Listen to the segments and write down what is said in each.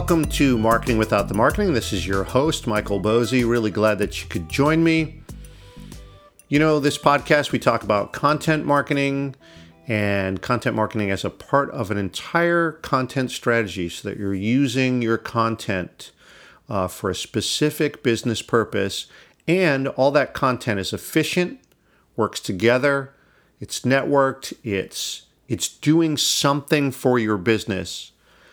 Welcome to Marketing Without the Marketing. This is your host, Michael Bosey. Really glad that you could join me. You know, this podcast, we talk about content marketing and content marketing as a part of an entire content strategy so that you're using your content for a specific business purpose, and all that content is efficient, works together, it's networked, it's doing something for your business.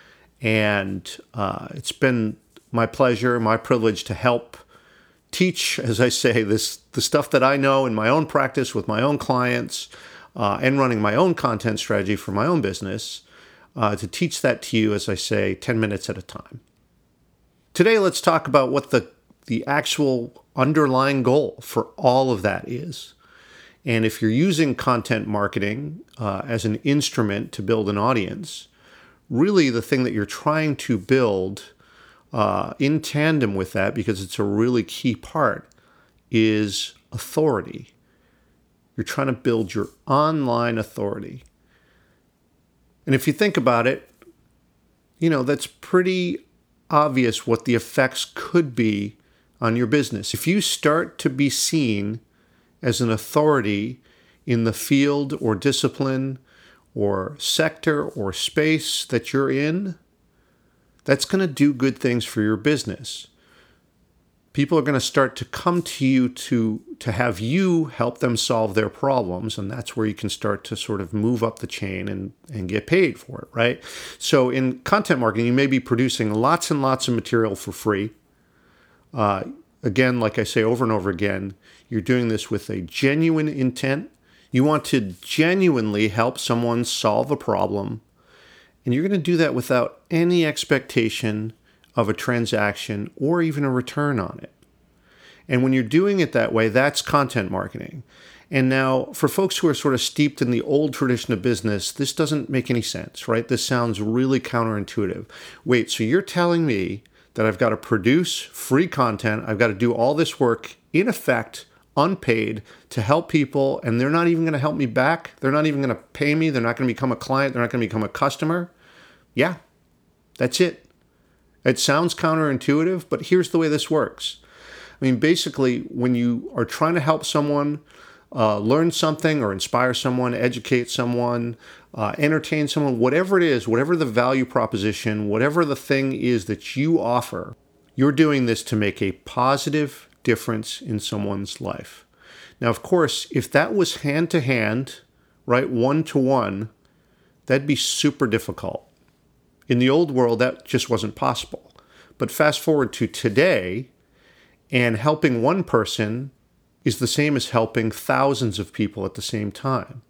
And it's been my pleasure, my privilege to help teach, as I say, the stuff that I know in my own practice with my own clients and running my own content strategy for my own business, to teach that to you, as I say, 10 minutes at a time. Today, let's talk about what the actual underlying goal for all of that is. And if you're using content marketing as an instrument to build an audience, really the thing that you're trying to build in tandem with that, because it's a really key part, is authority. You're trying to build your online authority. And if you think about it, you know, that's pretty obvious what the effects could be on your business. If you start to be seen as an authority in the field or discipline or sector or space that you're in, that's going to do good things for your business. People are going to start to come to you to have you help them solve their problems, and that's where you can start to sort of move up the chain and get paid for it, right? So in content marketing, you may be producing lots and lots of material for free. Again, like I say over and over again, you're doing this with a genuine intent. You want to genuinely help someone solve a problem, and you're going to do that without any expectation of a transaction or even a return on it. And when you're doing it that way, that's content marketing. And now, for folks who are sort of steeped in the old tradition of business, this doesn't make any sense, right? This sounds really counterintuitive. Wait, so you're telling me that I've got to produce free content, I've got to do all this work, in effect, unpaid, to help people, and they're not even going to help me back? They're not even going to pay me? They're not going to become a client? They're not going to become a customer? Yeah, that's it. It sounds counterintuitive, but here's the way this works. I mean, basically, when you are trying to help someone learn something or inspire someone, educate someone, entertain someone, whatever it is, whatever the value proposition, whatever the thing is that you offer, you're doing this to make a positive difference in someone's life. Now, of course, if that was hand-to-hand, right, one-to-one, that'd be super difficult. In the old world, that just wasn't possible. But fast forward to today, and helping one person is the same as helping thousands of people at the same time.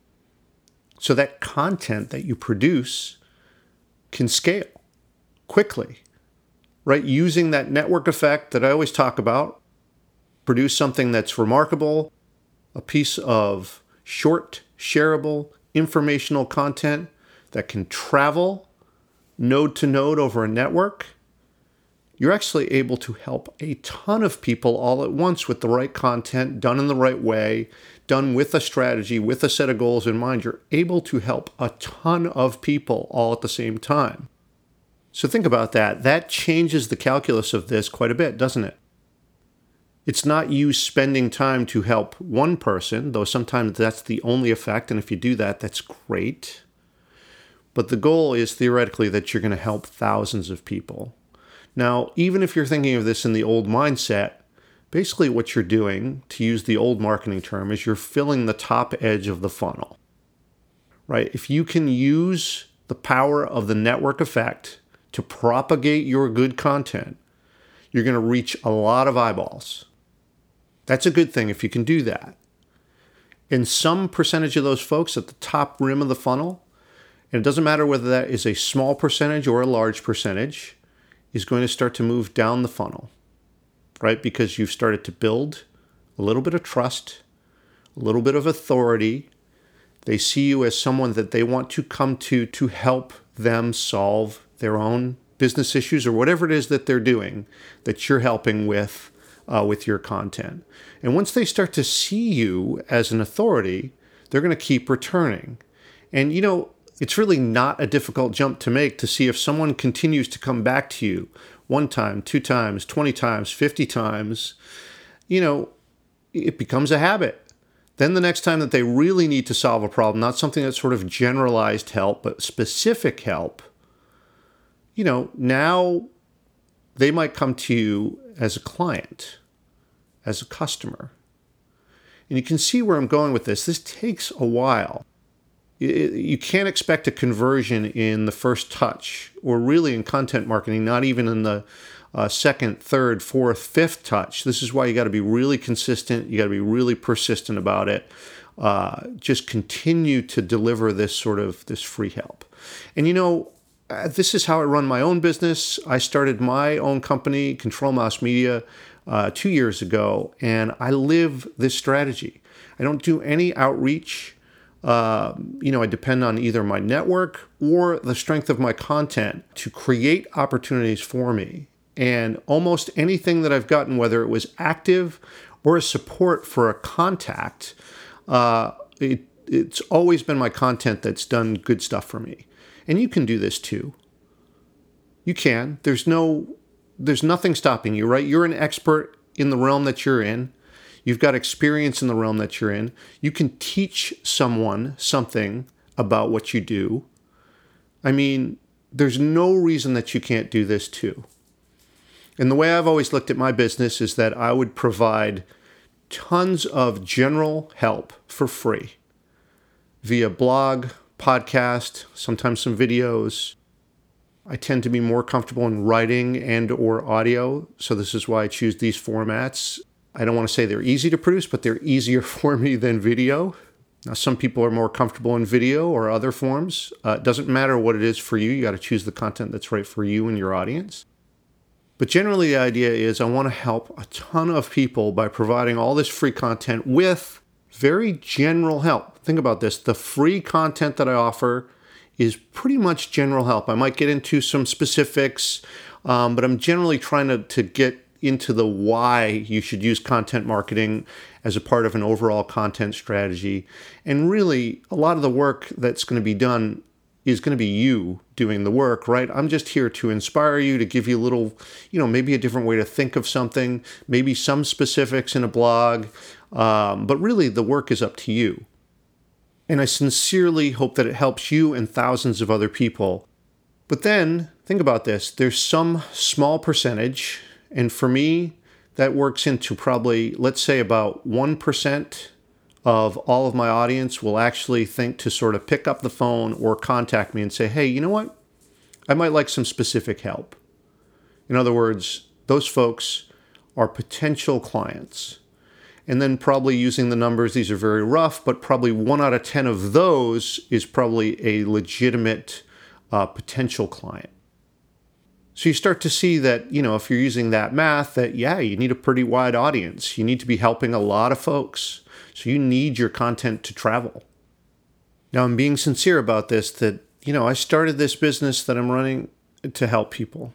So that content that you produce can scale quickly, right? Using that network effect that I always talk about, produce something that's remarkable, a piece of short, shareable, informational content that can travel node to node over a network. You're actually able to help a ton of people all at once with the right content, done in the right way, done with a strategy, with a set of goals in mind. You're able to help a ton of people all at the same time. So think about that. That changes the calculus of this quite a bit, doesn't it? It's not you spending time to help one person, though sometimes that's the only effect, and if you do that, that's great. But the goal is theoretically that you're going to help thousands of people. Now, even if you're thinking of this in the old mindset, basically what you're doing, to use the old marketing term, is you're filling the top edge of the funnel, right? If you can use the power of the network effect to propagate your good content, you're going to reach a lot of eyeballs. That's a good thing if you can do that. And some percentage of those folks at the top rim of the funnel, and it doesn't matter whether that is a small percentage or a large percentage, is going to start to move down the funnel, right? Because you've started to build a little bit of trust, a little bit of authority. They see you as someone that they want to come to help them solve their own business issues or whatever it is that they're doing that you're helping with your content. And once they start to see you as an authority, they're going to keep returning. And, you know, it's really not a difficult jump to make to see if someone continues to come back to you 1 time, 2 times, 20 times, 50 times, it becomes a habit. Then the next time that they really need to solve a problem, not something that's sort of generalized help, but specific help, now they might come to you as a client, as a customer. And you can see where I'm going with this. This takes a while. You can't expect a conversion in the first touch, or really in content marketing, not even in the second, third, fourth, fifth touch. This is why you got to be really consistent. You got to be really persistent about it. Just continue to deliver this free help. And this is how I run my own business. I started my own company, Control Mouse Media, 2 years ago, and I live this strategy. I don't do any outreach. I depend on either my network or the strength of my content to create opportunities for me. And almost anything that I've gotten, whether it was active or a support for a contact, it's always been my content that's done good stuff for me. And you can do this too. You can. There's nothing stopping you, right? You're an expert in the realm that you're in. You've got experience in the realm that you're in. You can teach someone something about what you do. I mean, there's no reason that you can't do this too. And the way I've always looked at my business is that I would provide tons of general help for free via blog, podcast, sometimes some videos. I tend to be more comfortable in writing and or audio, so this is why I choose these formats. I don't want to say they're easy to produce, but they're easier for me than video. Now, some people are more comfortable in video or other forms. It doesn't matter what it is for you. You got to choose the content that's right for you and your audience. But generally, the idea is I want to help a ton of people by providing all this free content with very general help. Think about this. The free content that I offer is pretty much general help. I might get into some specifics, but I'm generally trying to get into the why you should use content marketing as a part of an overall content strategy. And really, a lot of the work that's going to be done is going to be you doing the work, right? I'm just here to inspire you, to give you a little, maybe a different way to think of something, maybe some specifics in a blog, but really the work is up to you. And I sincerely hope that it helps you and thousands of other people. But then, think about this, there's some small percentage, and for me, that works into probably, let's say about 1% of all of my audience will actually think to sort of pick up the phone or contact me and say, hey, you know what? I might like some specific help. In other words, those folks are potential clients. And then probably using the numbers, these are very rough, but probably 1 out of 10 of those is probably a legitimate potential client. So you start to see that, if you're using that math, that, you need a pretty wide audience. You need to be helping a lot of folks. So you need your content to travel. Now, I'm being sincere about this, that, I started this business that I'm running to help people.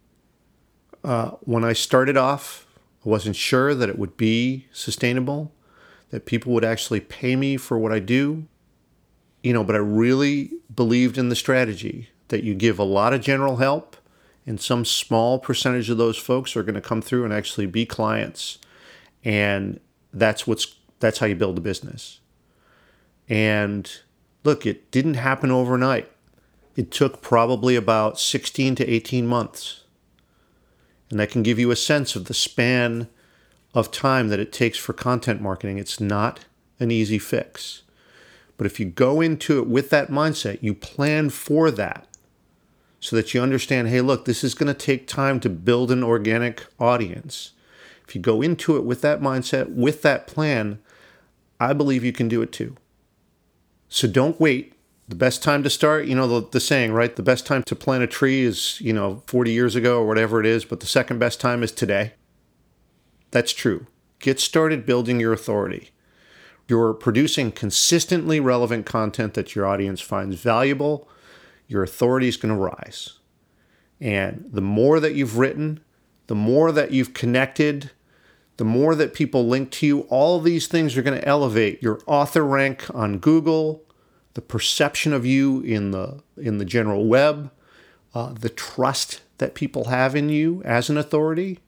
When I started off, I wasn't sure that it would be sustainable, that people would actually pay me for what I do. But I really believed in the strategy that you give a lot of general help, and some small percentage of those folks are going to come through and actually be clients. And that's how you build a business. And look, it didn't happen overnight. It took probably about 16 to 18 months. And that can give you a sense of the span of time that it takes for content marketing. It's not an easy fix. But if you go into it with that mindset, you plan for that so that you understand, hey, look, this is going to take time to build an organic audience. If you go into it with that mindset, with that plan, I believe you can do it too. So don't wait. The best time to start, the saying, right? The best time to plant a tree is, 40 years ago or whatever it is, but the second best time is today. That's true. Get started building your authority. You're producing consistently relevant content that your audience finds valuable. Your authority is going to rise. And the more that you've written, the more that you've connected, the more that people link to you, all these things are going to elevate your author rank on Google, the perception of you in the general web, the trust that people have in you as an authority,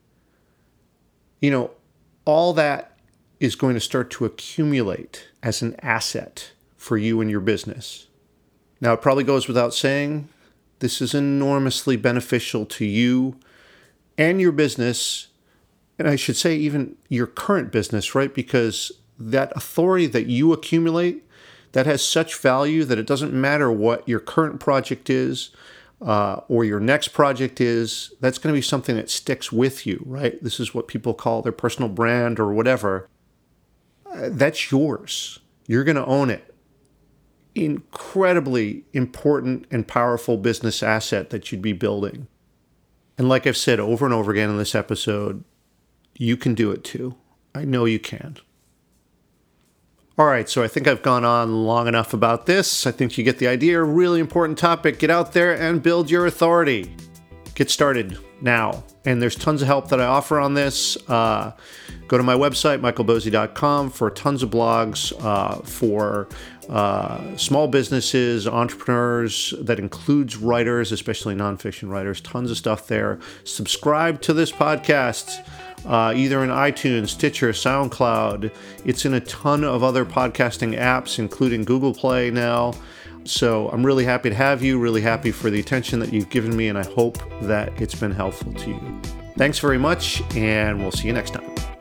all that is going to start to accumulate as an asset for you and your business. Now, it probably goes without saying, this is enormously beneficial to you and your business, and I should say even your current business, right? Because that authority that you accumulate, that has such value that it doesn't matter what your current project is or your next project is, that's going to be something that sticks with you, right? This is what people call their personal brand or whatever. That's yours. You're going to own it. Incredibly important and powerful business asset that you'd be building. And like I've said over and over again in this episode, you can do it too. I know you can. All right, so I think I've gone on long enough about this. I think you get the idea. Really important topic. Get out there and build your authority. Get started now. And there's tons of help that I offer on this. Go to my website, michaelbosey.com, for tons of blogs for small businesses, entrepreneurs, that includes writers, especially nonfiction writers. Tons of stuff there. Subscribe to this podcast, either in iTunes, Stitcher, SoundCloud. It's in a ton of other podcasting apps, including Google Play now. So I'm really happy to have you, really happy for the attention that you've given me, and I hope that it's been helpful to you. Thanks very much, and we'll see you next time.